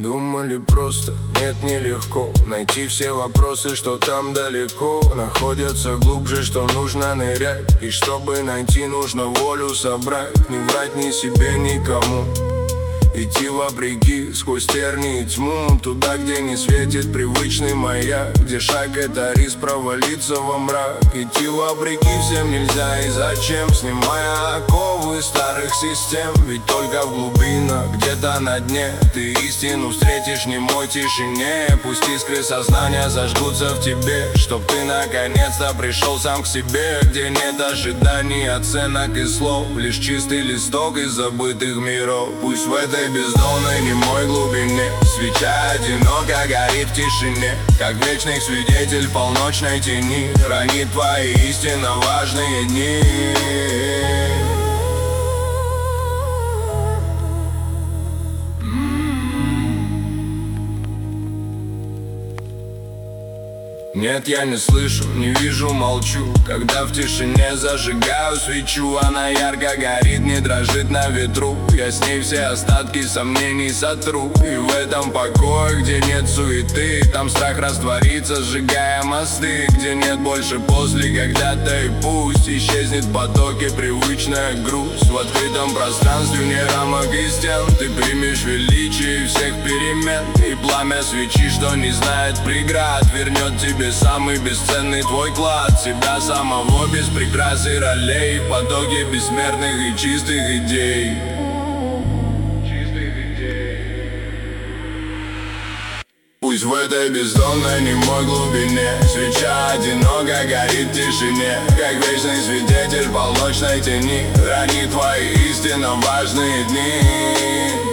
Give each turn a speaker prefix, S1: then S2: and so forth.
S1: Думали просто, нет, нелегко найти все вопросы, что там далеко находятся глубже, что нужно нырять. И чтобы найти, нужно волю собрать. Не врать ни себе, никому. Идти вопреки, сквозь тернии и тьму, туда, где не светит привычный маяк, где шаг — это риск провалиться во мрак. Идти вопреки всем нельзя и зачем, снимая оковы старых систем. Ведь только в глубинах, где-то на дне, ты истину встретишь в немой тишине. Пусть искры сознания зажгутся в тебе, чтоб ты наконец-то пришел сам к себе, где нет ожиданий, оценок и слов, лишь чистый листок из забытых миров. Пусть в этой бездонной немой глубине свеча одиноко горит в тишине, как вечный свидетель в полночной тени хранит твои истинно важные дни. Нет, я не слышу, не вижу, молчу, когда в тишине зажигаю свечу. Она ярко горит, не дрожит на ветру. Я с ней все остатки сомнений сотру. И в этом покое, где нет суеты, там страх растворится, сжигая мосты. Где нет больше после, когда-то и пусть исчезнет в потоке привычная грусть. В открытом пространстве вне рамок и стен ты примешь величие всех перемен. И пламя свечи, что не знает преград, вернет тебе самый бесценный твой клад. Себя самого без прикрас и ролей, в потоке бессмертных и чистых идей. Пусть в этой бездонной немой глубине свеча одиноко горит в тишине, как вечный свидетель в полночной тени хранит твои истинно важные дни.